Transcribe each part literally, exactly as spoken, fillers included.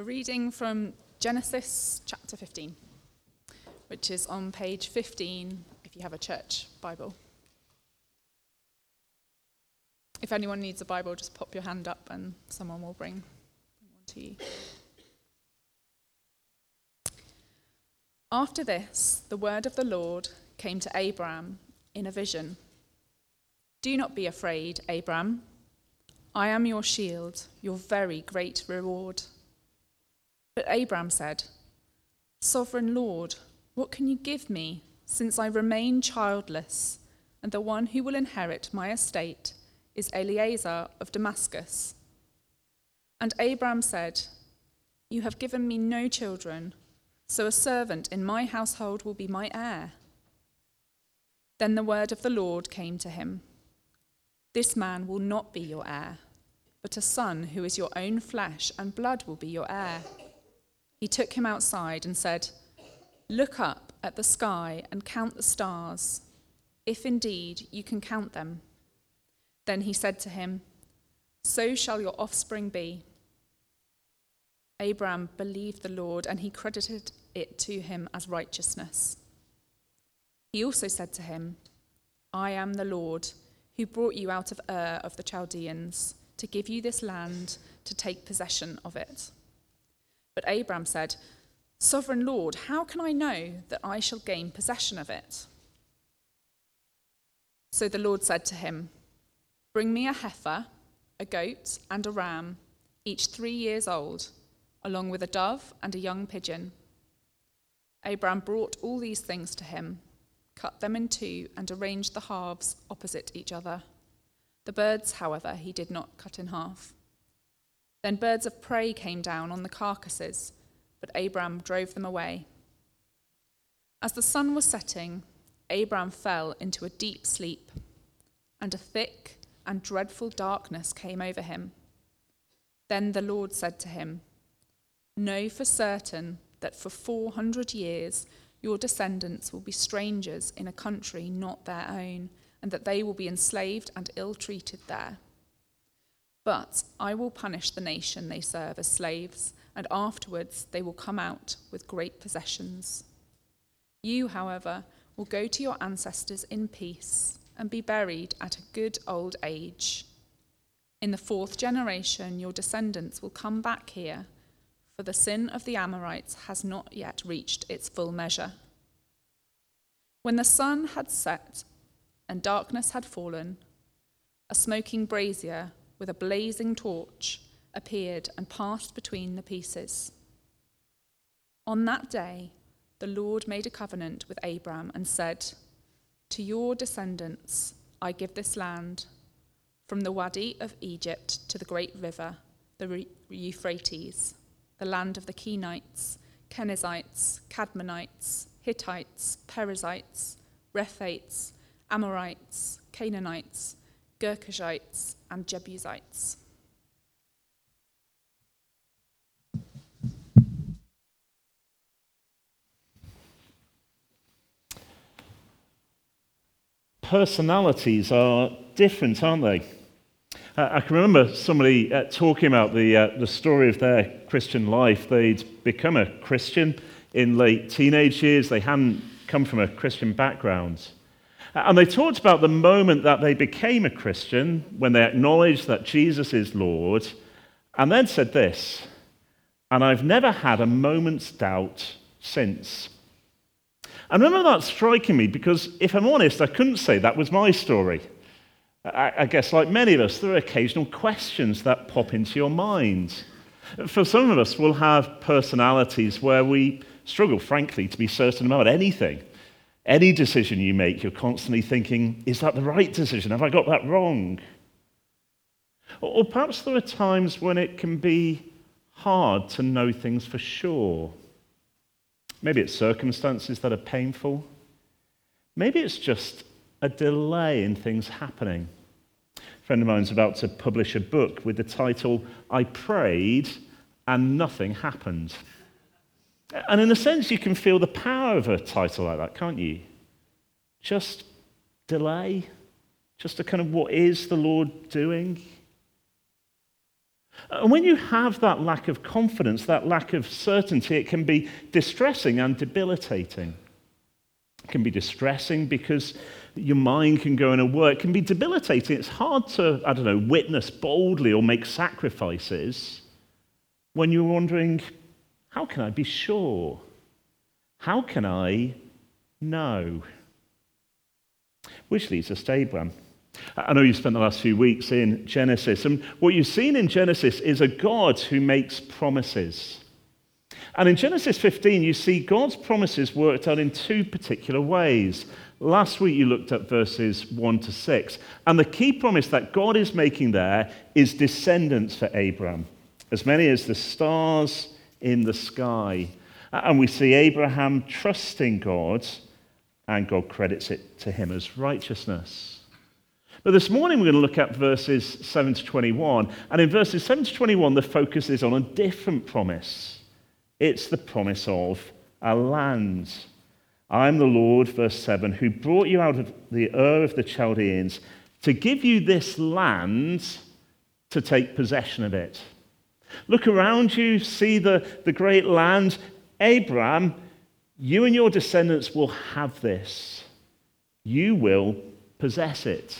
We're reading from Genesis chapter fifteen, which is on page fifteen if you have a church Bible. If anyone needs a Bible, just pop your hand up and someone will bring one to you. After this, the word of the Lord came to Abram in a vision. Do not be afraid, Abram. I am your shield, your very great reward. But Abram said, Sovereign Lord, what can you give me, since I remain childless, and the one who will inherit my estate is Eliezer of Damascus? And Abram said, You have given me no children, so a servant in my household will be my heir. Then the word of the Lord came to him. This man will not be your heir, but a son who is your own flesh and blood will be your heir. He took him outside and said, Look up at the sky and count the stars, if indeed you can count them. Then he said to him, So shall your offspring be. Abram believed the Lord, and he credited it to him as righteousness. He also said to him, I am the Lord, who brought you out of Ur of the Chaldeans, to give you this land, to take possession of it. But Abram said, Sovereign Lord, how can I know that I shall gain possession of it? So the Lord said to him, Bring me a heifer, a goat, and a ram, each three years old, along with a dove and a young pigeon. Abram brought all these things to him, cut them in two, and arranged the halves opposite each other. The birds, however, he did not cut in half. Then birds of prey came down on the carcasses, but Abram drove them away. As the sun was setting, Abram fell into a deep sleep, and a thick and dreadful darkness came over him. Then the Lord said to him, Know for certain that for four hundred years your descendants will be strangers in a country not their own, and that they will be enslaved and ill-treated there. But I will punish the nation they serve as slaves, and afterwards they will come out with great possessions. You, however, will go to your ancestors in peace and be buried at a good old age. In the fourth generation your descendants will come back here, for the sin of the Amorites has not yet reached its full measure. When the sun had set and darkness had fallen, a smoking brazier with a blazing torch appeared and passed between the pieces. On that day, the Lord made a covenant with Abram and said, To your descendants I give this land, from the Wadi of Egypt to the great river, the Euphrates, the land of the Kenites, Kenizzites, Cadmonites, Hittites, Perizzites, Rephates, Amorites, Canaanites, Girgashites, and Jebusites. Personalities are different, aren't they? Uh, I can remember somebody uh, talking about the uh, the story of their Christian life. They'd become a Christian in late teenage years. They hadn't come from a Christian background. And they talked about the moment that they became a Christian, when they acknowledged that Jesus is Lord, and then said this, and I've never had a moment's doubt since. I remember that striking me because, if I'm honest, I couldn't say that was my story. I, I guess, like many of us, there are occasional questions that pop into your mind. For some of us, we'll have personalities where we struggle, frankly, to be certain about anything. Any decision you make, you're constantly thinking, is that the right decision? Have I got that wrong? Or, or perhaps there are times when it can be hard to know things for sure. Maybe it's circumstances that are painful. Maybe it's just a delay in things happening. A friend of mine's about to publish a book with the title, I Prayed and Nothing Happened. And in a sense, you can feel the power of a title like that, can't you? Just delay. Just a kind of, what is the Lord doing? And when you have that lack of confidence, that lack of certainty, it can be distressing and debilitating. It can be distressing because your mind can go in a whirl. It can be debilitating. It's hard to, I don't know, witness boldly or make sacrifices when you're wondering, how can I be sure? How can I know? Which leads us to Abraham. I know you spent the last few weeks in Genesis, and what you've seen in Genesis is a God who makes promises. And in Genesis fifteen, you see God's promises worked out in two particular ways. Last week, you looked at verses one to six, and the key promise that God is making there is descendants for Abraham, as many as the stars in the sky. And we see Abraham trusting God, and God credits it to him as righteousness. But this morning we're going to look at verses seven to twenty-one. And in verses seven to twenty-one, the focus is on a different promise. It's the promise of a land. I am the Lord, verse seven, who brought you out of the Ur of the Chaldeans to give you this land to take possession of it. Look around you, see the, the great land. Abraham, you and your descendants will have this. You will possess it.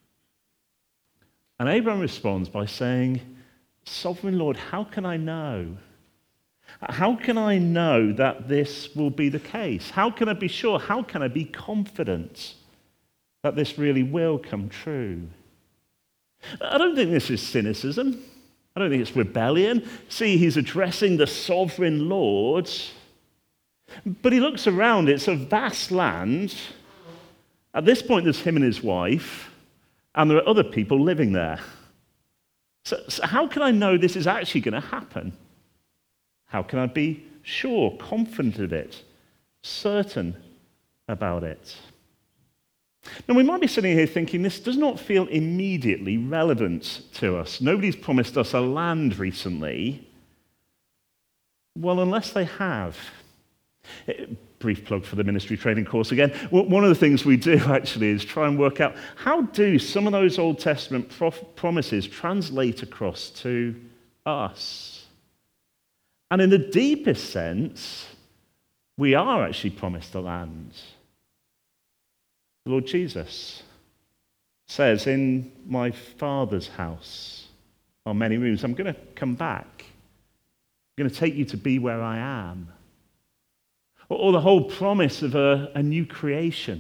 And Abraham responds by saying, Sovereign Lord, how can I know? How can I know that this will be the case? How can I be sure? How can I be confident that this really will come true? I don't think this is cynicism. I don't think it's rebellion. See, he's addressing the sovereign Lord. But he looks around. It's a vast land. At this point, there's him and his wife. And there are other people living there. So, so how can I know this is actually going to happen? How can I be sure, confident of it, certain about it? Now, we might be sitting here thinking this does not feel immediately relevant to us. Nobody's promised us a land recently. Well, unless they have. Brief plug for the ministry training course again. One of the things we do actually is try and work out how do some of those Old Testament prof- promises translate across to us. And in the deepest sense, we are actually promised a land. The Lord Jesus says, in my Father's house are many rooms. I'm going to come back. I'm going to take you to be where I am. Or the whole promise of a, a new creation.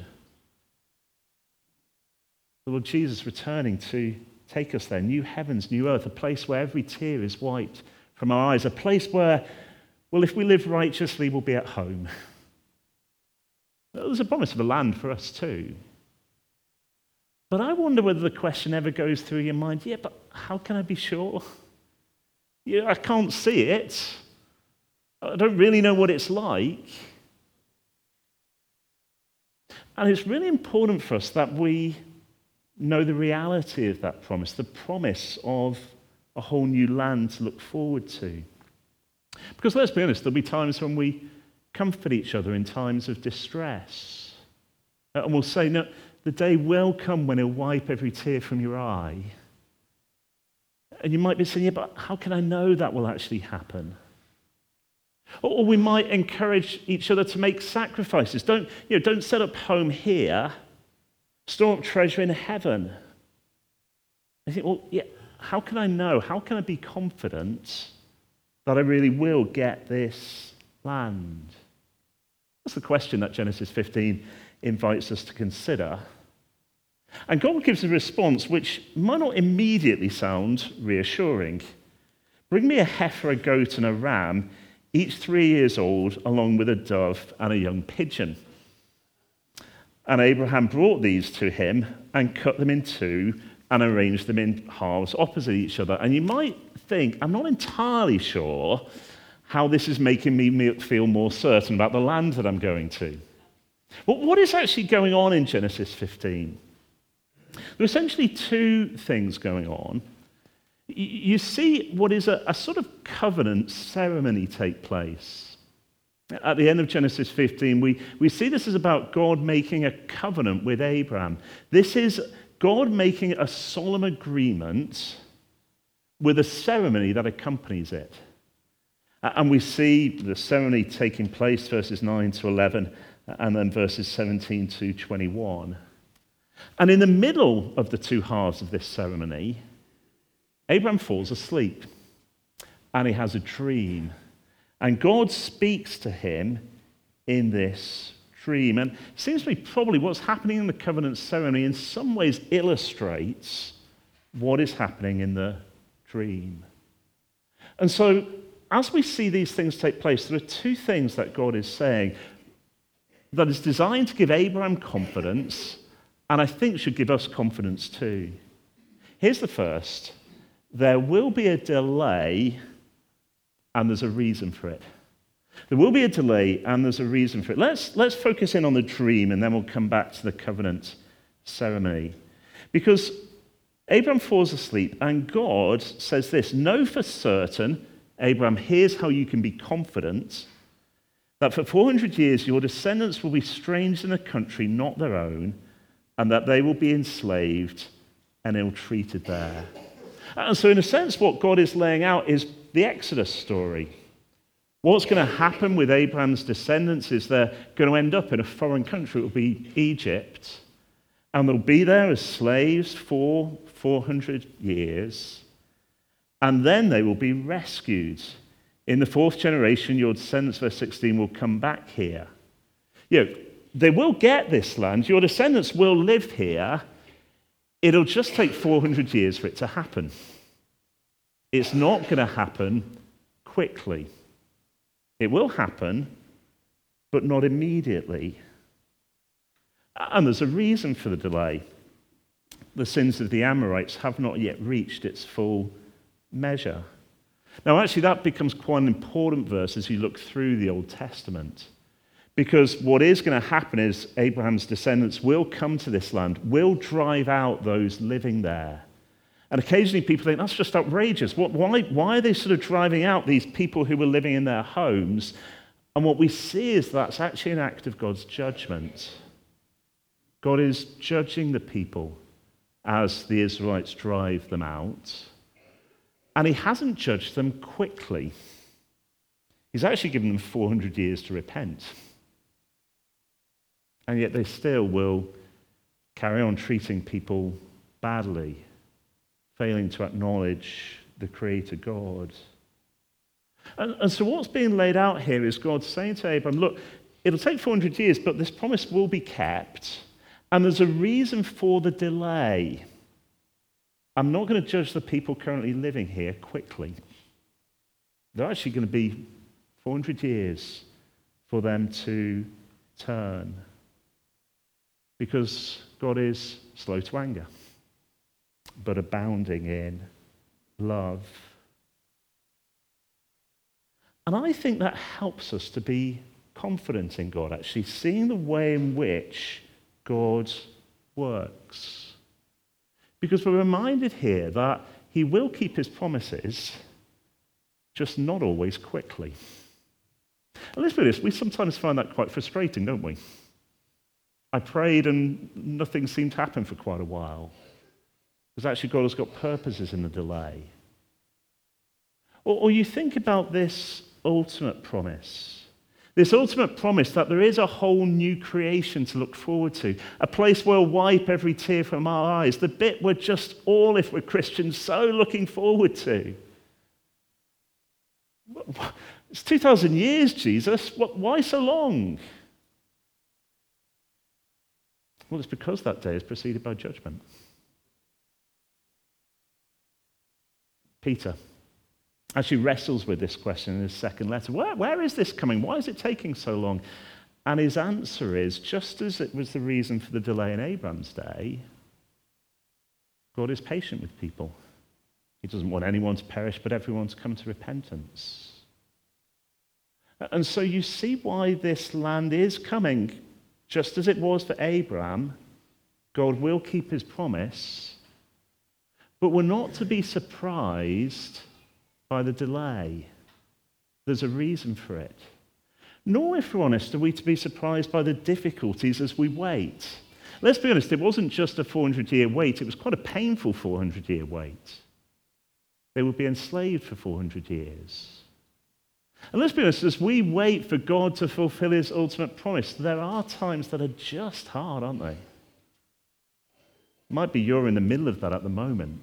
The Lord Jesus returning to take us there. New heavens, new earth, a place where every tear is wiped from our eyes. A place where, well, if we live righteously, we'll be at home. There's a promise of a land for us too. But I wonder whether the question ever goes through your mind, yeah, but how can I be sure? Yeah, I can't see it. I don't really know what it's like. And it's really important for us that we know the reality of that promise, the promise of a whole new land to look forward to. Because let's be honest, there'll be times when we comfort each other in times of distress. And we'll say, no, the day will come when he'll wipe every tear from your eye. And you might be saying, yeah, but how can I know that will actually happen? Or we might encourage each other to make sacrifices. Don't, you know, don't set up home here. Store up treasure in heaven. I think, well, yeah, how can I know? How can I be confident that I really will get this land? That's the question that Genesis fifteen invites us to consider. And God gives a response which might not immediately sound reassuring. Bring me a heifer, a goat, and a ram, each three years old, along with a dove and a young pigeon. And Abraham brought these to him and cut them in two and arranged them in halves opposite each other. And you might think, I'm not entirely sure how this is making me feel more certain about the land that I'm going to. Well, what is actually going on in Genesis fifteen? There are essentially two things going on. You see what is a, a sort of covenant ceremony take place. At the end of Genesis fifteen, we, we see this is about God making a covenant with Abraham. This is God making a solemn agreement with a ceremony that accompanies it. And we see the ceremony taking place, verses nine to eleven, and then verses seventeen to twenty-one. And in the middle of the two halves of this ceremony, Abraham falls asleep, and he has a dream. And God speaks to him in this dream. And it seems to me probably what's happening in the covenant ceremony in some ways illustrates what is happening in the dream. And so, as we see these things take place, there are two things that God is saying that is designed to give Abraham confidence, and I think should give us confidence too. Here's the first. There will be a delay, and there's a reason for it. There will be a delay, and there's a reason for it. Let's, let's focus in on the dream, and then we'll come back to the covenant ceremony. Because Abraham falls asleep, and God says this, know for certain, Abraham, here's how you can be confident, that for four hundred years your descendants will be strangers in a country not their own, and that they will be enslaved and ill-treated there. And so in a sense, what God is laying out is the Exodus story. What's going to happen with Abraham's descendants is they're going to end up in a foreign country. It will be Egypt. And they'll be there as slaves for four hundred years. And then they will be rescued. In the fourth generation, your descendants, verse sixteen, will come back here. You know, they will get this land. Your descendants will live here. It'll just take four hundred years for it to happen. It's not going to happen quickly. It will happen, but not immediately. And there's a reason for the delay. The sins of the Amorites have not yet reached its full measure. Now, actually, that becomes quite an important verse as you look through the Old Testament. Because what is going to happen is Abraham's descendants will come to this land, will drive out those living there. And occasionally people think, that's just outrageous. What, why, why are they sort of driving out these people who were living in their homes? And what we see is that's actually an act of God's judgment. God is judging the people as the Israelites drive them out. And he hasn't judged them quickly. He's actually given them four hundred years to repent. And yet they still will carry on treating people badly, failing to acknowledge the Creator God. And, and so what's being laid out here is God saying to Abraham, look, it'll take four hundred years, but this promise will be kept. And there's a reason for the delay. I'm not going to judge the people currently living here quickly. They're actually going to be four hundred years for them to turn. Because God is slow to anger, but abounding in love. And I think that helps us to be confident in God, actually, seeing the way in which God works. Because we're reminded here that he will keep his promises, just not always quickly. And let's be honest, we sometimes find that quite frustrating, don't we? I prayed and nothing seemed to happen for quite a while. Because actually God has got purposes in the delay. Or, or you think about this ultimate promise. This ultimate promise that there is a whole new creation to look forward to. A place where we'll wipe every tear from our eyes. The bit we're just all, if we're Christians, so looking forward to. It's two thousand years, Jesus. Why so long? Well, it's because that day is preceded by judgment. Peter actually wrestles with this question in his second letter. Where, where is this coming? Why is it taking so long? And his answer is, just as it was the reason for the delay in Abraham's day, God is patient with people. He doesn't want anyone to perish, but everyone to come to repentance. And so you see why this land is coming. Just as it was for Abraham, God will keep his promise, but we're not to be surprised by the delay. There's a reason for it. Nor, if we're honest, are we to be surprised by the difficulties as we wait. Let's be honest, it wasn't just a four hundred year wait, it was quite a painful four hundred year wait. they would be enslaved for four hundred years. And let's be honest, as we wait for God to fulfill his ultimate promise, there are times that are just hard, aren't they? It might be you're in the middle of that at the moment.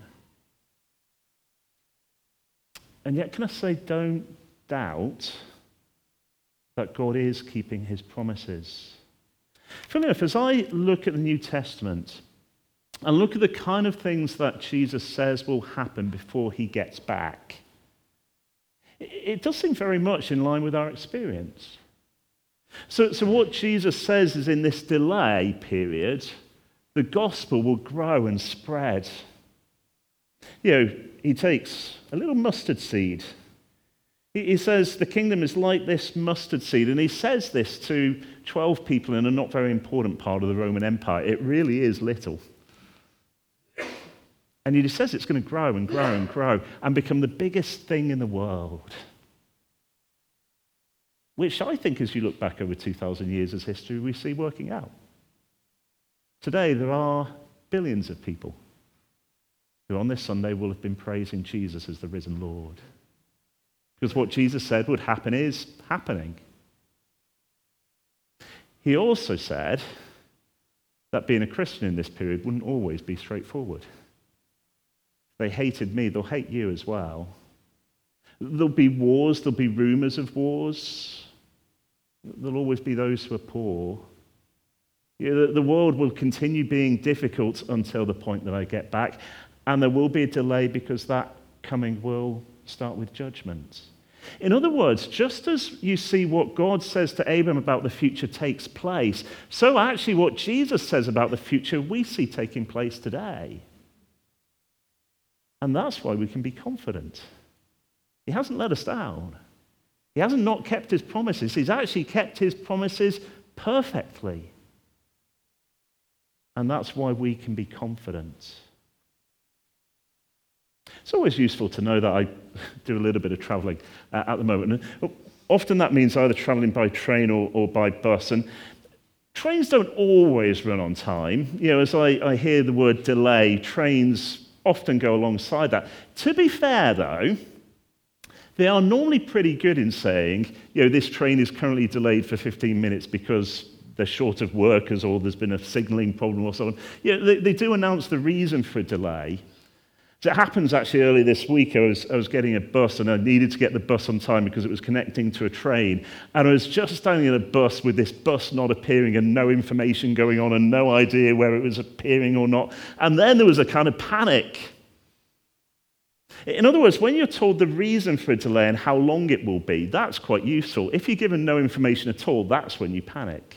And yet, can I say, don't doubt that God is keeping his promises. Funny enough, as I look at the New Testament and look at the kind of things that Jesus says will happen before he gets back, it does seem very much in line with our experience. So, so what Jesus says is in this delay period, the gospel will grow and spread. You know, he takes a little mustard seed. He says the kingdom is like this mustard seed, and he says this to twelve people in a not very important part of the Roman Empire. It really is little. And he says it's going to grow and grow and grow and become the biggest thing in the world. Which I think, as you look back over two thousand years as history, we see working out. Today, there are billions of people who on this Sunday will have been praising Jesus as the risen Lord. Because what Jesus said would happen is happening. He also said that being a Christian in this period wouldn't always be straightforward. They hated me, they'll hate you as well. There'll be wars, there'll be rumors of wars. There'll always be those who are poor. You know, the, the world will continue being difficult until the point that I get back, and there will be a delay because that coming will start with judgment. In other words, just as you see what God says to Abram about the future takes place, so actually what Jesus says about the future we see taking place today. And that's why we can be confident. He hasn't let us down. He hasn't not kept his promises. He's actually kept his promises perfectly. And that's why we can be confident. It's always useful to know that I do a little bit of traveling uh, at the moment. And often that means either traveling by train or, or by bus. And trains don't always run on time. You know, as I, I hear the word delay, trains often go alongside that. To be fair, though, they are normally pretty good in saying, you know, this train is currently delayed for fifteen minutes because they're short of workers or there's been a signalling problem or something. You know, they, they do announce the reason for a delay. So it happens actually early this week. I was, I was getting a bus and I needed to get the bus on time because it was connecting to a train. And I was just standing in a bus with this bus not appearing and no information going on and no idea where it was appearing or not. And then there was a kind of panic. In other words, when you're told the reason for a delay and how long it will be, that's quite useful. If you're given no information at all, that's when you panic.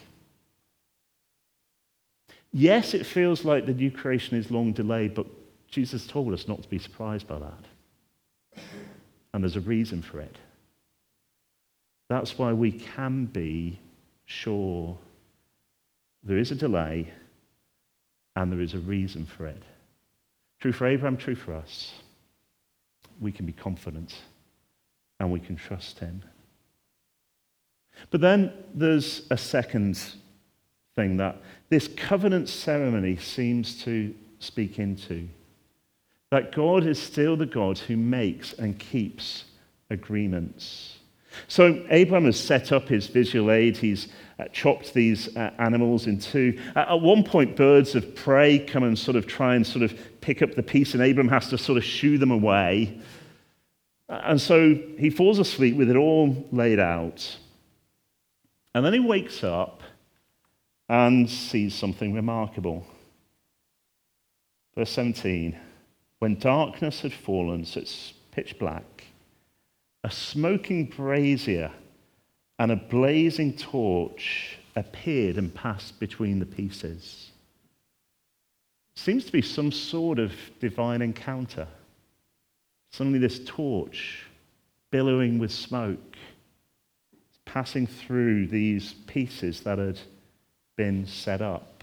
Yes, it feels like the new creation is long delayed, but Jesus told us not to be surprised by that. And there's a reason for it. That's why we can be sure there is a delay and there is a reason for it. True for Abraham, true for us. We can be confident and we can trust him. But then there's a second thing that this covenant ceremony seems to speak into. That God is still the God who makes and keeps agreements. So Abraham has set up his visual aid. He's uh, chopped these uh, animals in two. Uh, at one point, birds of prey come and sort of try and sort of pick up the piece, and Abraham has to sort of shoo them away. And so he falls asleep with it all laid out. And then he wakes up and sees something remarkable. Verse seventeen. When darkness had fallen, so it's pitch black, a smoking brazier and a blazing torch appeared and passed between the pieces. Seems to be some sort of divine encounter. Suddenly this torch, billowing with smoke, is passing through these pieces that had been set up.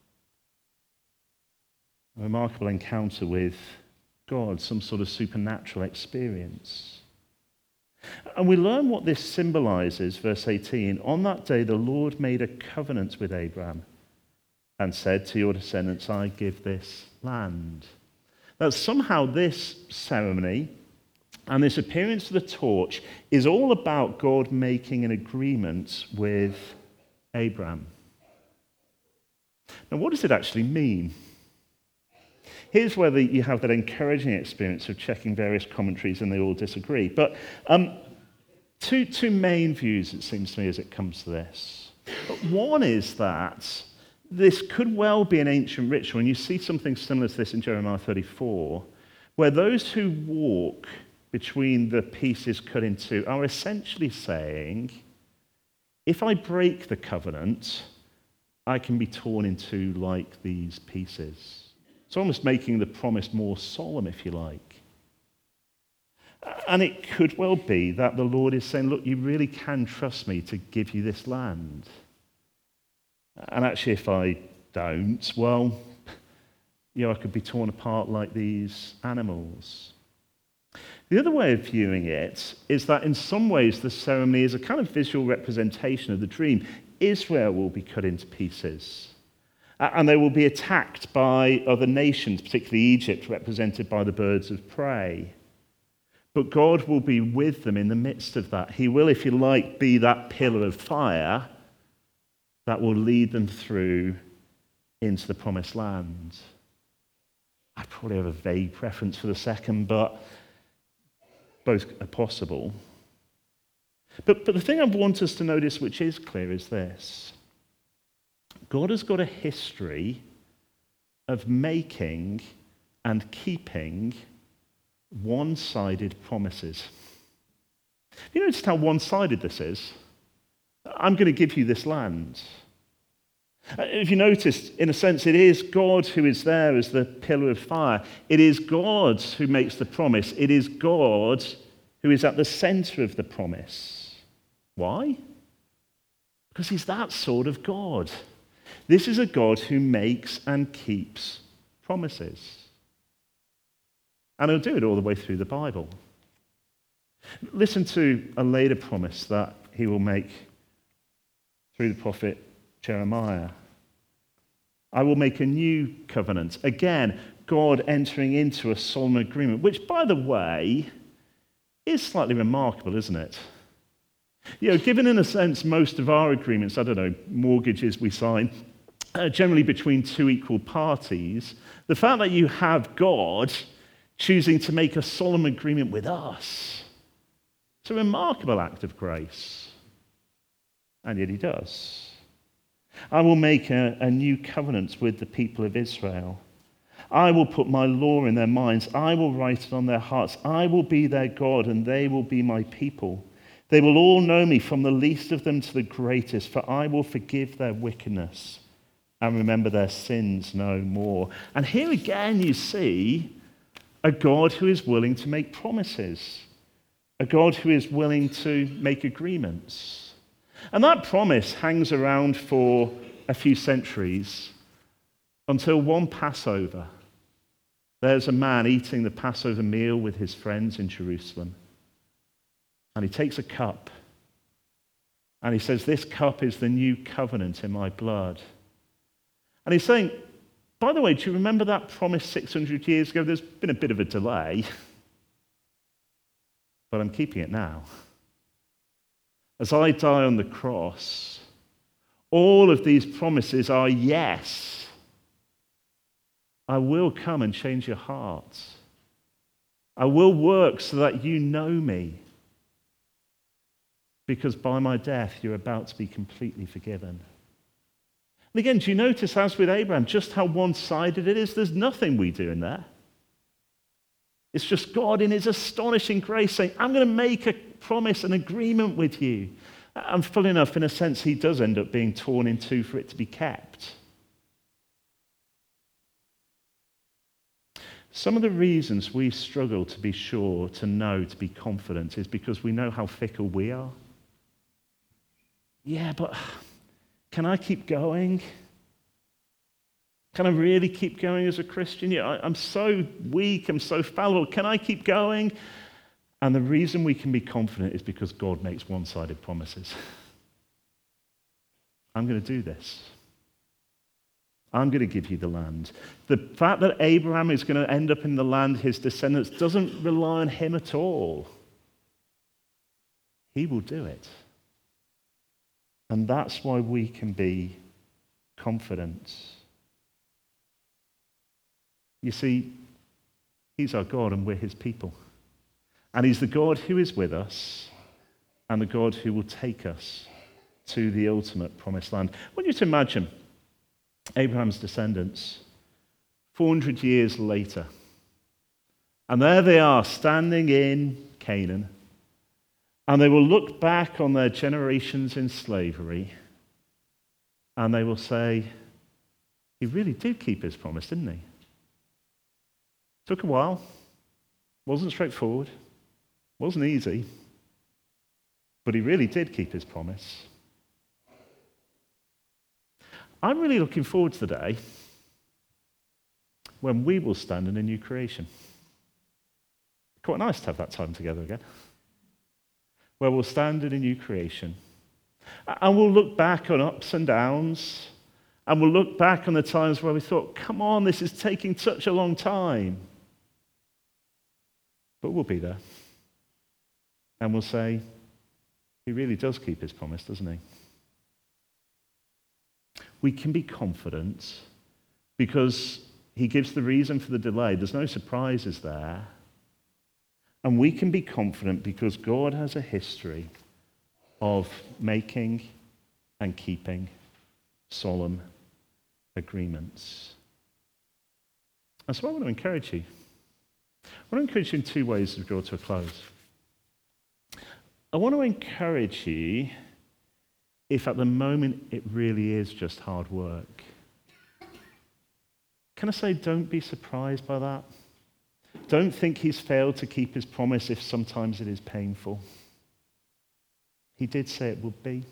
A remarkable encounter with God, some sort of supernatural experience. And we learn what this symbolizes, verse eighteen. On that day, the Lord made a covenant with Abraham and said, to your descendants, I give this land. Now, somehow this ceremony And this appearance of the torch is all about God making an agreement with Abraham. Now, what does it actually mean? Here's where the, you have that encouraging experience of checking various commentaries and they all disagree. But um, two, two main views, it seems to me, as it comes to this. One is that this could well be an ancient ritual, and you see something similar to this in Jeremiah thirty-four, where those who walk between the pieces cut in two are essentially saying, if I break the covenant, I can be torn in two like these pieces. It's almost making the promise more solemn, if you like. And it could well be that the Lord is saying, look, you really can trust me to give you this land. And actually, if I don't, well, you know, I could be torn apart like these animals. The other way of viewing it is that in some ways the ceremony is a kind of visual representation of the dream. Israel will be cut into pieces, and they will be attacked by other nations, particularly Egypt, represented by the birds of prey. But God will be with them in the midst of that. He will, if you like, be that pillar of fire that will lead them through into the promised land. I probably have a vague preference for the second, but both are possible. But, but the thing I want us to notice, which is clear, is this. God has got a history of making and keeping one-sided promises. Have you noticed how one-sided this is? I'm going to give you this land. If you notice, in a sense, it is God who is there as the pillar of fire. It is God who makes the promise. It is God who is at the center of the promise. Why? Because he's that sort of God. This is a God who makes and keeps promises. And he'll do it all the way through the Bible. Listen to a later promise that he will make through the prophet Jeremiah. I will make a new covenant. Again, God entering into a solemn agreement, which, by the way, is slightly remarkable, isn't it? You know, given in a sense most of our agreements, I don't know, mortgages we sign, uh, generally between two equal parties, the fact that you have God choosing to make a solemn agreement with us, it's a remarkable act of grace. And yet he does. I will make a, a new covenant with the people of Israel. I will put my law in their minds. I will write it on their hearts. I will be their God, and they will be my people. They will all know me, from the least of them to the greatest, for I will forgive their wickedness and remember their sins no more. And here again you see a God who is willing to make promises, a God who is willing to make agreements. And that promise hangs around for a few centuries until one Passover. There's a man eating the Passover meal with his friends in Jerusalem. And he takes a cup. And he says, this cup is the new covenant in my blood. And he's saying, by the way, do you remember that promise six hundred years ago? There's been a bit of a delay. But I'm keeping it now. As I die on the cross, all of these promises are yes. I will come and change your hearts. I will work so that you know me. Because by my death, you're about to be completely forgiven. And again, do you notice, as with Abraham, just how one-sided it is? There's nothing we do in there. It's just God in his astonishing grace saying, I'm going to make a promise, an agreement with you. And full enough, in a sense, he does end up being torn in two for it to be kept. Some of the reasons we struggle to be sure, to know, to be confident is because we know how fickle we are. Yeah, but can I keep going? Can I really keep going as a Christian? Yeah, I, I'm so weak, I'm so fallible. Can I keep going? And the reason we can be confident is because God makes one-sided promises. I'm going to do this. I'm going to give you the land. The fact that Abraham is going to end up in the land, his descendants, doesn't rely on him at all. He will do it. And that's why we can be confident. You see, he's our God and we're his people. And he's the God who is with us and the God who will take us to the ultimate promised land. I want you to imagine Abraham's descendants four hundred years later. And there they are standing in Canaan. And they will look back on their generations in slavery and they will say, he really did keep his promise, didn't he? Took a while. Wasn't straightforward. Wasn't easy. But he really did keep his promise. I'm really looking forward to the day when we will stand in a new creation. Quite nice to have that time together again. Where we'll stand in a new creation. And we'll look back on ups and downs. And we'll look back on the times where we thought, come on, this is taking such a long time. But we'll be there. And we'll say, he really does keep his promise, doesn't he? We can be confident because he gives the reason for the delay. There's no surprises there. And we can be confident because God has a history of making and keeping solemn agreements. And so I want to encourage you. I want to encourage you in two ways as we draw to a close. I want to encourage you if at the moment it really is just hard work. Can I say, don't be surprised by that? Don't think he's failed to keep his promise if sometimes it is painful. He did say it would be.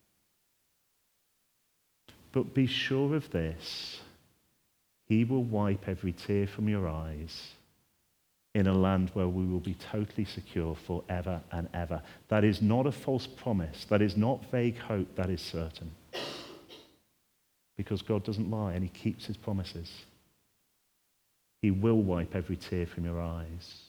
But be sure of this. He will wipe every tear from your eyes in a land where we will be totally secure forever and ever. That is not a false promise. That is not vague hope. That is certain. Because God doesn't lie and he keeps his promises. He will wipe every tear from your eyes.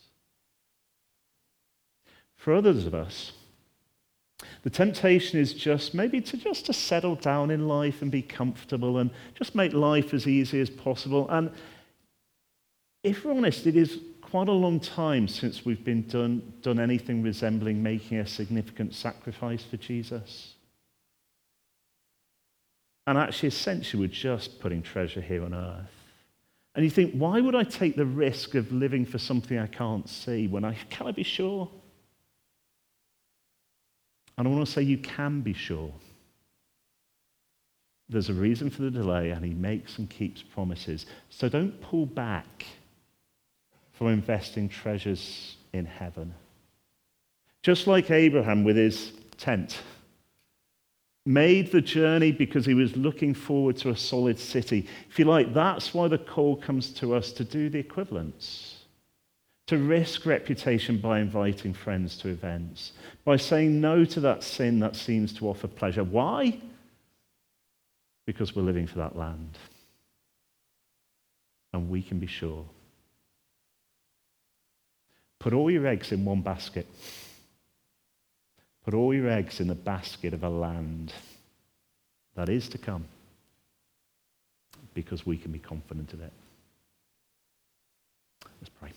For others of us, the temptation is just maybe to just to settle down in life and be comfortable and just make life as easy as possible. And if we're honest, it is quite a long time since we've been done, done anything resembling making a significant sacrifice for Jesus. And actually, essentially, we're just putting treasure here on earth. And you think, why would I take the risk of living for something I can't see when I can I be sure? And I want to say you can be sure. There's a reason for the delay, and he makes and keeps promises. So don't pull back from investing treasures in heaven. Just like Abraham with his tent, made the journey because he was looking forward to a solid city. If you like, that's why the call comes to us to do the equivalents. To risk reputation by inviting friends to events, by saying no to that sin that seems to offer pleasure. Why? Because we're living for that land. And we can be sure. Put all your eggs in one basket. Put all your eggs in the basket of a land that is to come, because we can be confident of it. Let's pray.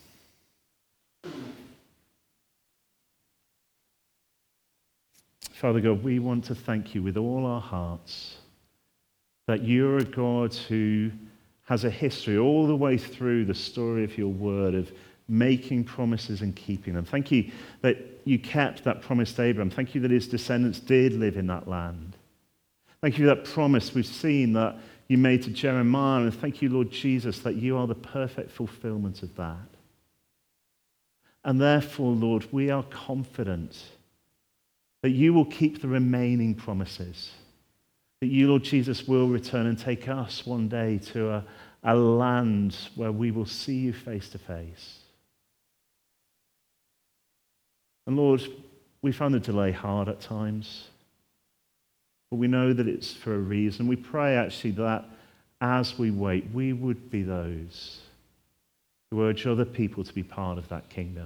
Father God, we want to thank you with all our hearts that you're a God who has a history all the way through the story of your word of making promises and keeping them. Thank you that you kept that promise to Abraham. Thank you that his descendants did live in that land. Thank you for that promise we've seen that you made to Jeremiah. And thank you, Lord Jesus, that you are the perfect fulfillment of that. And therefore, Lord, we are confident that you will keep the remaining promises. That you, Lord Jesus, will return and take us one day to a, a land where we will see you face to face. And Lord, we found the delay hard at times, but we know that it's for a reason. We pray actually that as we wait, we would be those who urge other people to be part of that kingdom.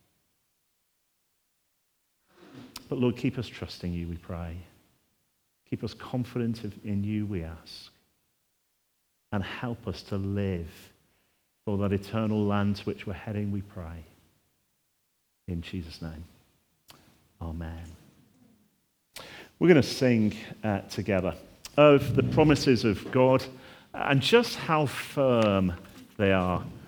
But Lord, keep us trusting you, we pray. Keep us confident in you, we ask. And help us to live for that eternal land to which we're heading, we pray. In Jesus' name, amen. We're going to sing uh, together of the promises of God and just how firm they are